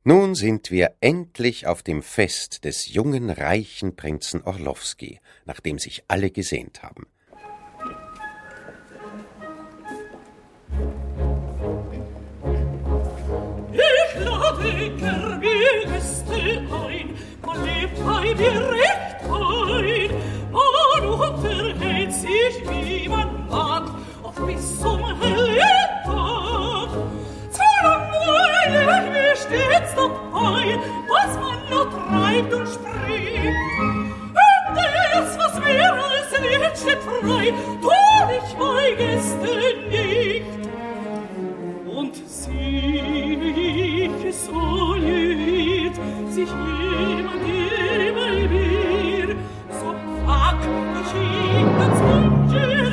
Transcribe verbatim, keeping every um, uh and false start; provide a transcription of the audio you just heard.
Nun sind wir endlich auf dem Fest des jungen, reichen Prinzen Orlowski, nach dem sich alle gesehnt haben. Ich lade gern die Gäste ein, man lebt bei mir recht ein, man unterhält sich, wie man mag, oft bis zum hellen Tag. Zu langweilig mir stets dabei, was man nur treibt und spricht. Und das, was mir als Lied steht frei, tu ich bei Gästen nicht. Und sich so lieb, sich jemand hier bei mir, so pack ich ihn ganz ungeheim.